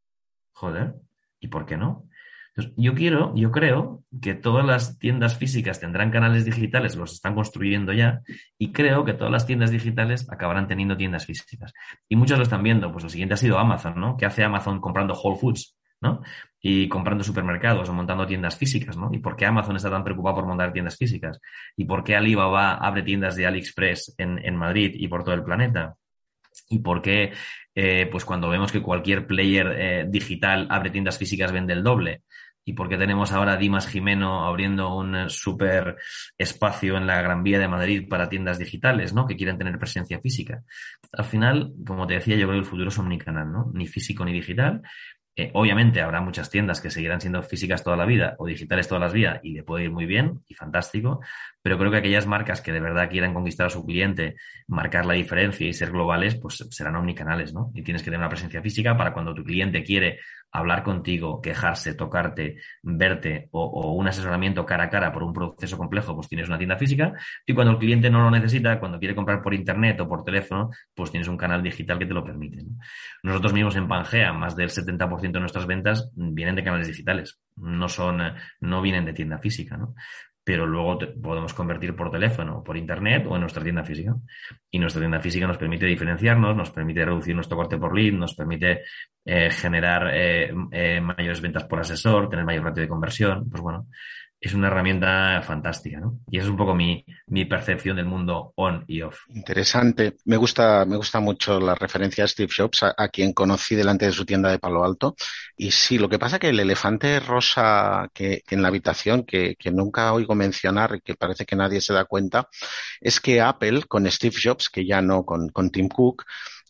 Speaker 4: Joder, ¿y por qué no? Entonces, yo quiero, yo creo que todas las tiendas físicas tendrán canales digitales, los están construyendo ya, y creo que todas las tiendas digitales acabarán teniendo tiendas físicas. Y muchos lo están viendo, pues lo siguiente ha sido Amazon, ¿no? ¿Qué hace Amazon comprando Whole Foods, ¿no? Y comprando supermercados o montando tiendas físicas, ¿no? ¿Y por qué Amazon está tan preocupado por montar tiendas físicas? ¿Y por qué Alibaba abre tiendas de AliExpress en, en Madrid y por todo el planeta? ¿Y por qué, eh, pues cuando vemos que cualquier player eh, digital abre tiendas físicas, vende el doble? ¿Y por qué tenemos ahora a Dimas Jimeno abriendo un super espacio en la Gran Vía de Madrid para tiendas digitales, ¿no? Que quieren tener presencia física? Al final, como te decía, yo creo que el futuro es omnicanal, ¿no? Ni físico ni digital. Eh, obviamente habrá muchas tiendas que seguirán siendo físicas toda la vida o digitales toda la vida y le puede ir muy bien y fantástico, pero creo que aquellas marcas que de verdad quieran conquistar a su cliente, marcar la diferencia y ser globales, pues serán omnicanales, ¿no? Y tienes que tener una presencia física para cuando tu cliente quiere hablar contigo, quejarse, tocarte, verte o, o un asesoramiento cara a cara por un proceso complejo, pues tienes una tienda física. Y cuando el cliente no lo necesita, cuando quiere comprar por internet o por teléfono, pues tienes un canal digital que te lo permite, ¿no? Nosotros mismos en Pangea, más del setenta por ciento de nuestras ventas vienen de canales digitales, no son, no vienen de tienda física, ¿no? Pero luego te, podemos convertir por teléfono, por internet o en nuestra tienda física. Y nuestra tienda física nos permite diferenciarnos, nos permite reducir nuestro coste por lead, nos permite eh, generar eh, eh, mayores ventas por asesor, tener mayor ratio de conversión. Pues bueno, es una herramienta fantástica, ¿no? Y esa es un poco mi, mi percepción del mundo on y off.
Speaker 3: Interesante. Me gusta, me gusta mucho la referencia a Steve Jobs, a, a quien conocí delante de su tienda de Palo Alto. Y sí, lo que pasa que el elefante rosa que, que en la habitación, que, que nunca oigo mencionar y que parece que nadie se da cuenta, es que Apple, con Steve Jobs, que ya no con, con Tim Cook,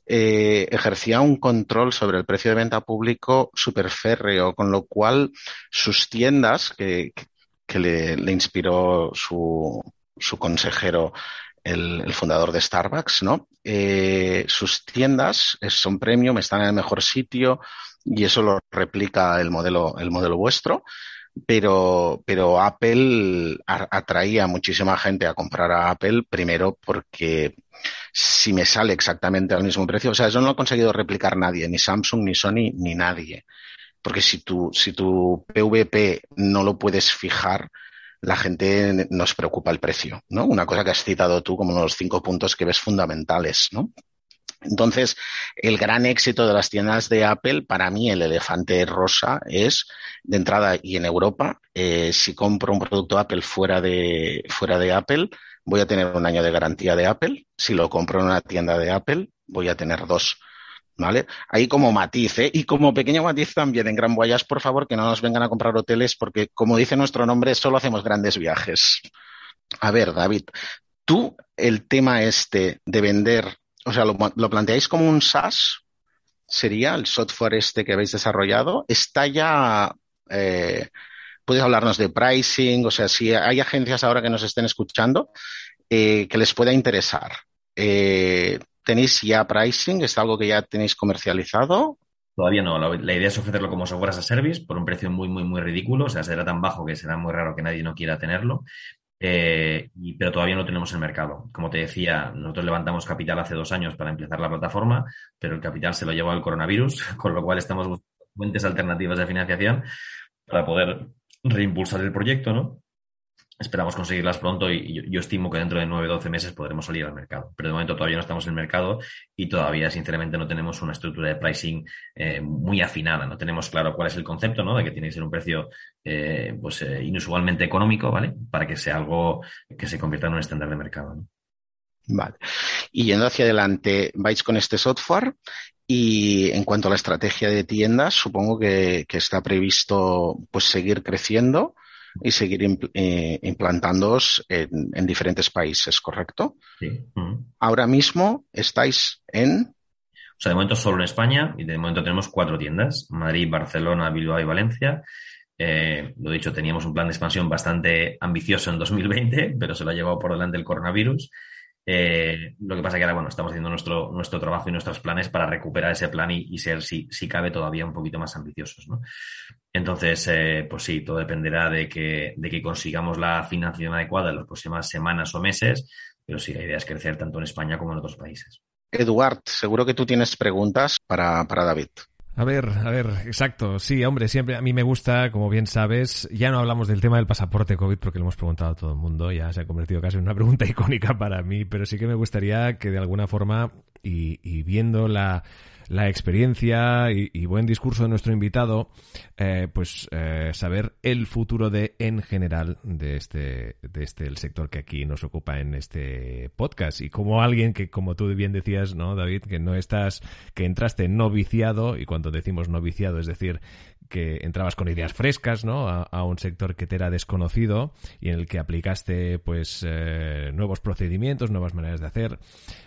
Speaker 3: Eh, ejercía un control sobre el precio de venta público súper férreo, con lo cual sus tiendas, que, que le, le inspiró su, su consejero, el, el fundador de Starbucks, ¿no? Eh, sus tiendas son premium, están en el mejor sitio y eso lo replica el modelo, el modelo vuestro. Pero, pero Apple atraía a muchísima gente a comprar a Apple, primero porque si me sale exactamente al mismo precio, o sea, eso no lo ha conseguido replicar nadie, ni Samsung, ni Sony, ni nadie. Porque si tu, si tu P V P no lo puedes fijar, la gente nos preocupa el precio, ¿no? Una cosa que has citado tú como los cinco puntos que ves fundamentales, ¿no? Entonces, el gran éxito de las tiendas de Apple, para mí el elefante rosa es, de entrada y en Europa, eh, si compro un producto Apple fuera de, fuera de Apple, voy a tener un año de garantía de Apple. Si lo compro en una tienda de Apple, voy a tener dos. ¿Vale? Ahí como matiz, ¿eh? Y como pequeño matiz también en Gran Voyage, por favor, que no nos vengan a comprar hoteles porque, como dice nuestro nombre, solo hacemos grandes viajes. A ver, David, tú el tema este de vender, o sea, ¿lo, lo planteáis como un SaaS? ¿Sería el software este que habéis desarrollado? ¿Está ya... Eh, puedes hablarnos de pricing? O sea, si hay agencias ahora que nos estén escuchando eh, que les pueda interesar. Eh, ¿Tenéis ya pricing? ¿Es algo que ya tenéis comercializado?
Speaker 4: Todavía no. La, la idea es ofrecerlo como software as a service por un precio muy, muy, muy ridículo. O sea, será tan bajo que será muy raro que nadie no quiera tenerlo. Eh, y, pero todavía no lo tenemos en el mercado. Como te decía, nosotros levantamos capital hace dos años para empezar la plataforma, pero el capital se lo llevó el coronavirus, con lo cual estamos buscando fuentes alternativas de financiación para poder reimpulsar el proyecto, ¿no? Esperamos conseguirlas pronto y yo, yo estimo que dentro de nueve o doce meses podremos salir al mercado. Pero de momento todavía no estamos en el mercado y todavía, sinceramente, no tenemos una estructura de pricing eh, muy afinada. No tenemos claro cuál es el concepto, ¿no? De que tiene que ser un precio eh, pues eh, inusualmente económico, ¿vale? Para que sea algo que se convierta en un estándar de mercado, ¿no?
Speaker 3: Vale. Y yendo hacia adelante, vais con este software y en cuanto a la estrategia de tiendas, supongo que, que está previsto pues seguir creciendo y seguir impl- eh, implantándoos en, en diferentes países, ¿correcto?
Speaker 4: Sí. Uh-huh.
Speaker 3: Ahora mismo estáis en...
Speaker 4: O sea, de momento solo en España y de momento tenemos cuatro tiendas, Madrid, Barcelona, Bilbao y Valencia. Eh, lo dicho, teníamos un plan de expansión bastante ambicioso en dos mil veinte, pero se lo ha llevado por delante el coronavirus. Eh, lo que pasa que ahora, bueno, estamos haciendo nuestro, nuestro trabajo y nuestros planes para recuperar ese plan y, y ser, si, si cabe, todavía un poquito más ambiciosos, ¿no? Entonces, eh, pues sí, todo dependerá de que, de que consigamos la financiación adecuada en las próximas semanas o meses, pero sí, la idea es crecer tanto en España como en otros países.
Speaker 3: Eduard, seguro que tú tienes preguntas para, para David.
Speaker 2: A ver, a ver, exacto. Sí, hombre, siempre a mí me gusta, como bien sabes, ya no hablamos del tema del pasaporte COVID porque lo hemos preguntado a todo el mundo, ya se ha convertido casi en una pregunta icónica para mí, pero sí que me gustaría que de alguna forma, y, y viendo la, la experiencia y, y buen discurso de nuestro invitado, eh, pues eh, saber el futuro de, en general, de este, de este, el sector que aquí nos ocupa en este podcast. Y como alguien que, como tú bien decías, ¿no, David? Que no estás, que entraste no viciado, y cuando decimos no viciado, es decir, que entrabas con ideas frescas, ¿no? A, a un sector que te era desconocido y en el que aplicaste, pues, eh, nuevos procedimientos, nuevas maneras de hacer.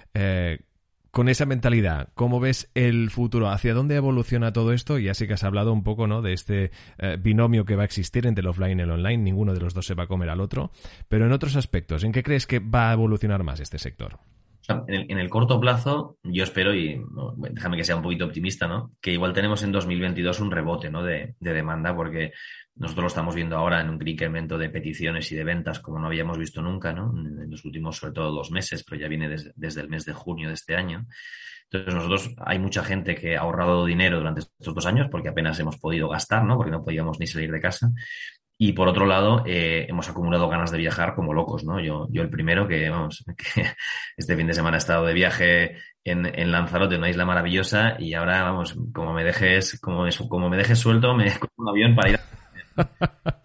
Speaker 2: Eh, Con esa mentalidad, ¿cómo ves el futuro? ¿Hacia dónde evoluciona todo esto? Ya sé que has hablado un poco, ¿no?, de este eh, binomio que va a existir entre el offline y el online. Ninguno de los dos se va a comer al otro. Pero en otros aspectos, ¿en qué crees que va a evolucionar más este sector?
Speaker 4: En el, en el corto plazo, yo espero, y no, déjame que sea un poquito optimista, ¿no?, que igual tenemos en dos mil veintidós un rebote, ¿no?, de, de demanda, porque nosotros lo estamos viendo ahora en un incremento de peticiones y de ventas como no habíamos visto nunca, ¿no?, en los últimos, sobre todo, dos meses, pero ya viene desde, desde el mes de junio de este año. Entonces, nosotros, hay mucha gente que ha ahorrado dinero durante estos dos años porque apenas hemos podido gastar, ¿no?, porque no podíamos ni salir de casa. Y por otro lado, eh, hemos acumulado ganas de viajar como locos, ¿no? Yo, yo el primero que, vamos, que este fin de semana he estado de viaje en, en Lanzarote, una isla maravillosa, y ahora, vamos, como me dejes, como, eso, como me dejes suelto, me cojo un avión para ir a...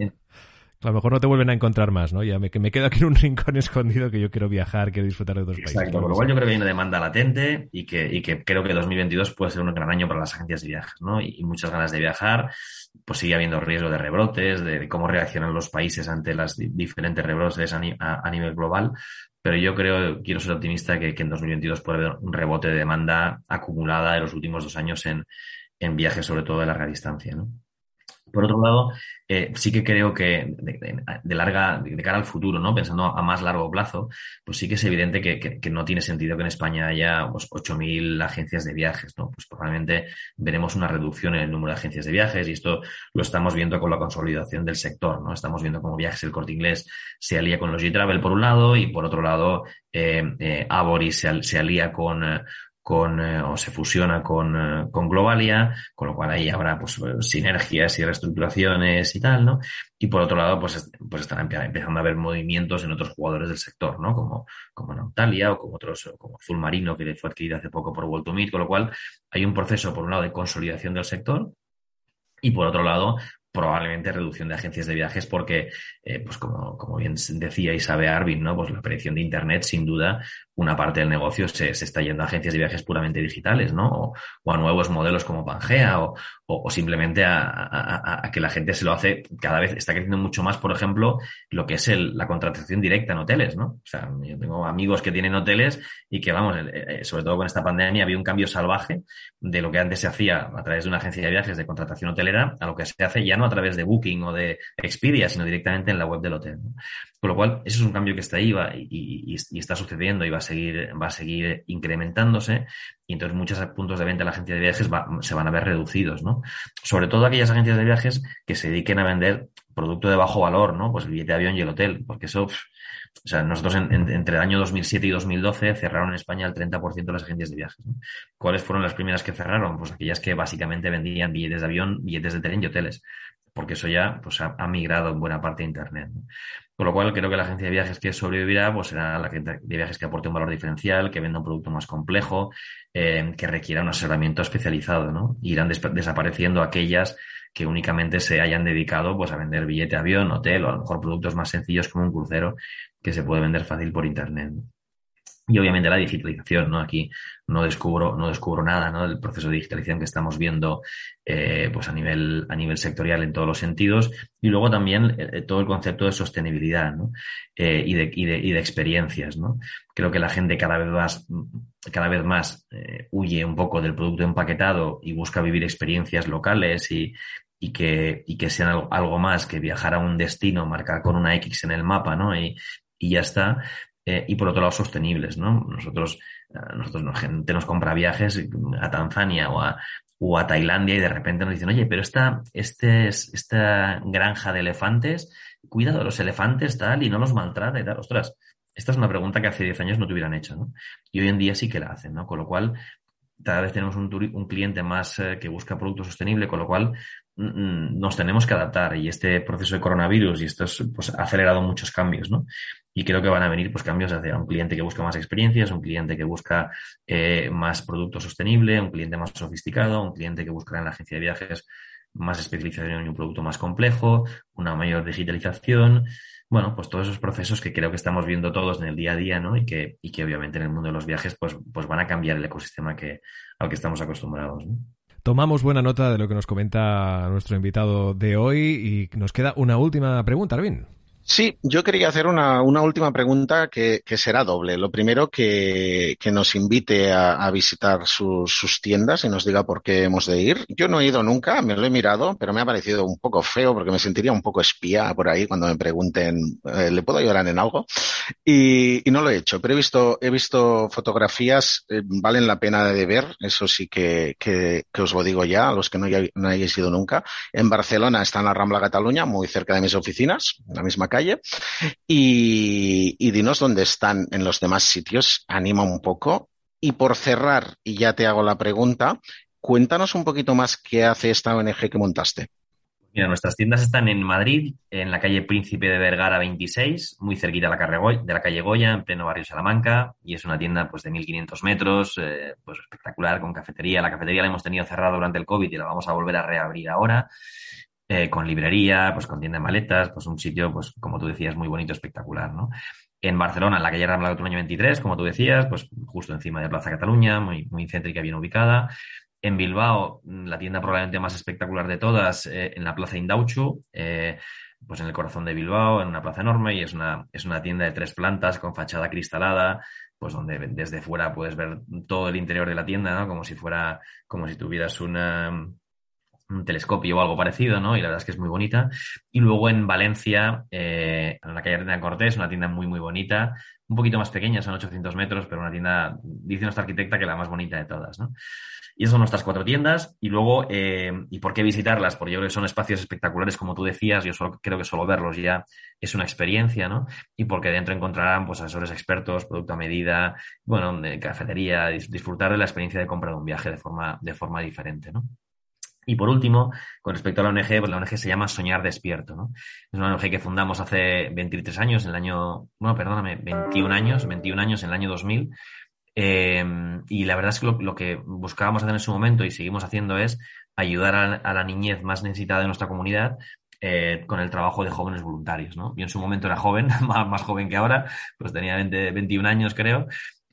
Speaker 2: A lo mejor no te vuelven a encontrar más, ¿no? Ya me, que me quedo aquí en un rincón escondido que yo quiero viajar, quiero disfrutar de otros países.
Speaker 4: Exacto, por lo cual yo creo que hay una demanda latente y que, y que creo que dos mil veintidós puede ser un gran año para las agencias de viajes, ¿no? Y, y muchas ganas de viajar, pues sigue habiendo riesgo de rebrotes, de, de cómo reaccionan los países ante las di- diferentes rebrotes a, ni- a, a nivel global, pero yo creo, quiero ser optimista, que, que en dos mil veintidós puede haber un rebote de demanda acumulada de los últimos dos años en, en viajes, sobre todo de larga distancia, ¿no? Por otro lado, eh, sí que creo que de, de, de larga, de cara al futuro, ¿no?, pensando a más largo plazo, pues sí que es evidente que, que, que no tiene sentido que en España haya pues, ocho mil agencias de viajes, ¿no? Pues probablemente veremos una reducción en el número de agencias de viajes, y esto lo estamos viendo con la consolidación del sector, ¿no? Estamos viendo cómo Viajes El Corte Inglés se alía con los G-Travel por un lado, y por otro lado, eh, eh, Abory se, al, se alía con... Eh, con eh, o se fusiona con, eh, con Globalia, con lo cual ahí habrá pues sinergias y reestructuraciones y tal, ¿no? Y por otro lado, pues, pues están empezando a haber movimientos en otros jugadores del sector, ¿no? Como, como Nautalia o como otros, como Azul Marino, que fue adquirida hace poco por World to Meet, con lo cual hay un proceso, por un lado, de consolidación del sector y por otro lado, probablemente reducción de agencias de viajes porque, eh, pues como, como bien decía y sabe Arvin, ¿no? Pues la aparición de Internet, sin duda, una parte del negocio se, se está yendo a agencias de viajes puramente digitales, ¿no? O, o a nuevos modelos como Pangea o, o, o simplemente a, a, a que la gente se lo hace cada vez, está creciendo mucho más, por ejemplo, lo que es el, la contratación directa en hoteles, ¿no? O sea, yo tengo amigos que tienen hoteles y que, vamos, eh, sobre todo con esta pandemia había un cambio salvaje de lo que antes se hacía a través de una agencia de viajes de contratación hotelera a lo que se hace ya no a través de Booking o de Expedia, sino directamente en la web del hotel, ¿no? Con lo cual, eso es un cambio que está ahí va, y, y, y está sucediendo y va a seguir, va a seguir incrementándose. Y entonces muchos puntos de venta de la agencia de viajes va, se van a ver reducidos, ¿no? Sobre todo aquellas agencias de viajes que se dediquen a vender producto de bajo valor, ¿no? Pues el billete de avión y el hotel, porque eso, pff, o sea, nosotros en, en, entre el año dos mil siete y dos mil doce cerraron en España el treinta por ciento de las agencias de viajes, ¿no? ¿Cuáles fueron las primeras que cerraron? Pues aquellas que básicamente vendían billetes de avión, billetes de tren y hoteles, porque eso ya pues ha, ha migrado en buena parte a Internet, ¿no? Con lo cual, creo que la agencia de viajes que sobrevivirá pues será la agencia de viajes que aporte un valor diferencial, que venda un producto más complejo, eh, que requiera un asesoramiento especializado, ¿no? Irán des desapareciendo aquellas que únicamente se hayan dedicado pues a vender billete de avión, hotel o a lo mejor productos más sencillos como un crucero que se puede vender fácil por Internet, ¿no? Y obviamente la digitalización, ¿no? Aquí no descubro, no descubro nada, ¿no? Del proceso de digitalización que estamos viendo, eh, pues a nivel, a nivel sectorial en todos los sentidos. Y luego también eh, todo el concepto de sostenibilidad, ¿no? Eh, y de, y de, y de experiencias, ¿no? Creo que la gente cada vez más, cada vez más eh, huye un poco del producto empaquetado y busca vivir experiencias locales y, y que, y que sean algo, algo más que viajar a un destino, marcar con una X en el mapa, ¿no? Y, y ya está. Eh, y por otro lado sostenibles, ¿no? Nosotros, eh, nosotros la gente nos compra viajes a Tanzania o a, o a Tailandia y de repente nos dicen, oye, pero esta, este es, esta granja de elefantes, cuida de los elefantes tal y no los maltrata y tal. Ostras, esta es una pregunta que hace diez años no te hubieran hecho, ¿no? Y hoy en día sí que la hacen, ¿no? Con lo cual, cada vez tenemos un, un cliente más eh, que busca producto sostenible, con lo cual mm, nos tenemos que adaptar y este proceso de coronavirus y esto es, pues, ha acelerado muchos cambios, ¿no? Y creo que van a venir pues cambios hacia un cliente que busca más experiencias, un cliente que busca eh, más producto sostenible, un cliente más sofisticado, un cliente que busca en la agencia de viajes más especialización y un producto más complejo, una mayor digitalización. Bueno, pues todos esos procesos que creo que estamos viendo todos en el día a día, ¿no? Y que, y que obviamente en el mundo de los viajes pues, pues van a cambiar el ecosistema que, al que estamos acostumbrados, ¿no?
Speaker 2: Tomamos buena nota de lo que nos comenta nuestro invitado de hoy y nos queda una última pregunta, Arvin.
Speaker 3: Sí, yo quería hacer una, una última pregunta que, que será doble. Lo primero, que, que nos invite a, a visitar su, sus tiendas y nos diga por qué hemos de ir. Yo no he ido nunca, me lo he mirado, pero me ha parecido un poco feo porque me sentiría un poco espía por ahí cuando me pregunten, eh, ¿le puedo ayudar en algo? Y, y no lo he hecho, pero he visto, he visto fotografías, eh, valen la pena de ver, eso sí que, que, que os lo digo ya, a los que no, hay, no hayáis ido nunca. En Barcelona está en la Rambla Cataluña, muy cerca de mis oficinas, en la misma calle, y, y dinos dónde están en los demás sitios, anima un poco. Y por cerrar, y ya te hago la pregunta, cuéntanos un poquito más qué hace esta O N G que montaste.
Speaker 4: Mira, nuestras tiendas están en Madrid, en la calle Príncipe de Vergara veintiséis, muy cerquita de la, Goya, de la calle Goya, en pleno barrio Salamanca, y es una tienda pues de mil quinientos metros, eh, pues espectacular, con cafetería. La cafetería la hemos tenido cerrada durante el COVID y la vamos a volver a reabrir ahora, eh, con librería, pues con tienda de maletas, pues un sitio, pues como tú decías, muy bonito, espectacular, ¿no? En Barcelona, en la calle Rambla Cataluña veintitrés, como tú decías, pues justo encima de Plaza Cataluña, muy, muy céntrica, bien ubicada. En Bilbao, la tienda probablemente más espectacular de todas, eh, en la Plaza Indautxu, eh, pues en el corazón de Bilbao, en una plaza enorme, y es una, es una tienda de tres plantas con fachada cristalada, pues donde desde fuera puedes ver todo el interior de la tienda, ¿no? Como si fuera, como si tuvieras una, un telescopio o algo parecido, ¿no? Y la verdad es que es muy bonita. Y luego en Valencia, eh, en la calle Reina Cortés, una tienda muy, muy bonita, un poquito más pequeña, son ochocientos metros, pero una tienda, dice nuestra arquitecta, que la más bonita de todas, ¿no? Y esas son nuestras cuatro tiendas. Y luego, eh, ¿y por qué visitarlas? Porque yo creo que son espacios espectaculares, como tú decías. Yo solo, creo que solo verlos ya es una experiencia, ¿no? Y porque dentro encontrarán, pues, asesores expertos, producto a medida, bueno, de cafetería, disfrutar de la experiencia de compra de un viaje de forma, de forma diferente, ¿no? Y por último, con respecto a la O N G, pues la O N G se llama Soñar Despierto, ¿no? Es una O N G que fundamos hace veintitrés años, en el año, bueno, perdóname, veintiún años, veintiún años en el año dos mil. Eh, y la verdad es que lo, lo que buscábamos hacer en su momento y seguimos haciendo es ayudar a, a la niñez más necesitada de nuestra comunidad eh, con el trabajo de jóvenes voluntarios, ¿no? Yo en su momento era joven, más, más joven que ahora, pues tenía veinte, veintiún años, creo.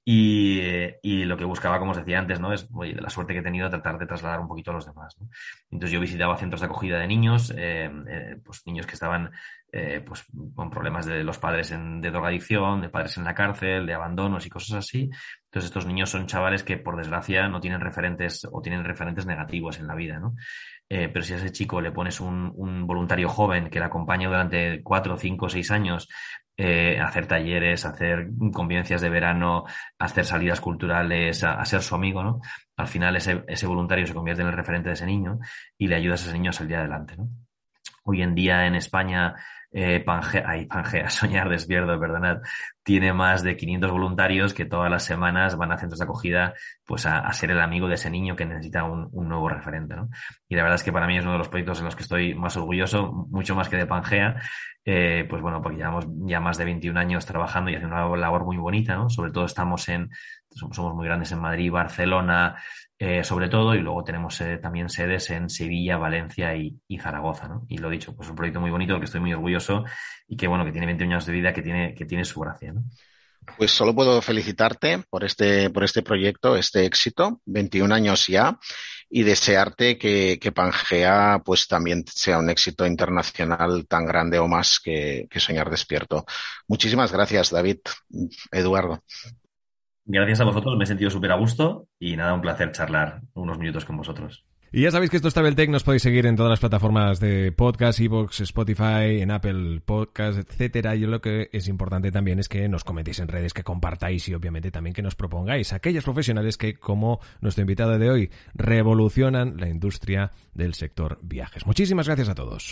Speaker 4: Y, y lo que buscaba, como os decía antes, ¿no? Es, oye, de la suerte que he tenido, tratar de trasladar un poquito a los demás, ¿no? Entonces yo visitaba centros de acogida de niños, eh, eh, pues niños que estaban eh, pues con problemas de los padres en, de drogadicción, de padres en la cárcel, de abandonos y cosas así. Entonces estos niños son chavales que, por desgracia, no tienen referentes o tienen referentes negativos en la vida, ¿no? Eh, pero si a ese chico le pones un, un voluntario joven que le acompaña durante cuatro, cinco, seis años, eh, a hacer talleres, a hacer convivencias de verano, a hacer salidas culturales, a, a ser su amigo, ¿no? Al final ese, ese voluntario se convierte en el referente de ese niño y le ayudas a ese niño a salir adelante, ¿no? Hoy en día en España, eh, Pangea, ay, Pangea, Soñar Despierto, perdonad, tiene más de quinientos voluntarios que todas las semanas van a centros de acogida pues a, a ser el amigo de ese niño que necesita un, un nuevo referente, ¿no? Y la verdad es que para mí es uno de los proyectos en los que estoy más orgulloso, mucho más que de Pangea, eh, pues bueno, porque llevamos ya más de veintiún años trabajando y haciendo una labor muy bonita, ¿no? Sobre todo estamos en, somos muy grandes en Madrid, Barcelona, eh, sobre todo, y luego tenemos eh, también sedes en Sevilla, Valencia y, y Zaragoza, ¿no? Y lo dicho, pues un proyecto muy bonito del que estoy muy orgulloso y que bueno, que tiene veintiún años de vida, que tiene, que tiene su gracia, ¿no?
Speaker 3: Pues solo puedo felicitarte por este, por este proyecto, este éxito, veintiún años ya, y desearte que, que Pangea pues también sea un éxito internacional tan grande o más que, que Soñar Despierto. Muchísimas gracias, David, Eduardo.
Speaker 4: Gracias a vosotros, me he sentido súper a gusto y nada, un placer charlar unos minutos con vosotros.
Speaker 2: Y ya sabéis que esto es Travel Tech, nos podéis seguir en todas las plataformas de podcast, iVoox, Spotify, en Apple Podcast, etcétera. Y lo que es importante también es que nos comentéis en redes, que compartáis y obviamente también que nos propongáis aquellos profesionales que, como nuestro invitado de hoy, revolucionan la industria del sector viajes. Muchísimas gracias a todos.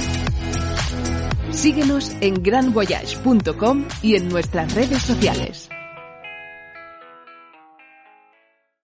Speaker 1: Síguenos en gran voyage punto com y en nuestras redes sociales.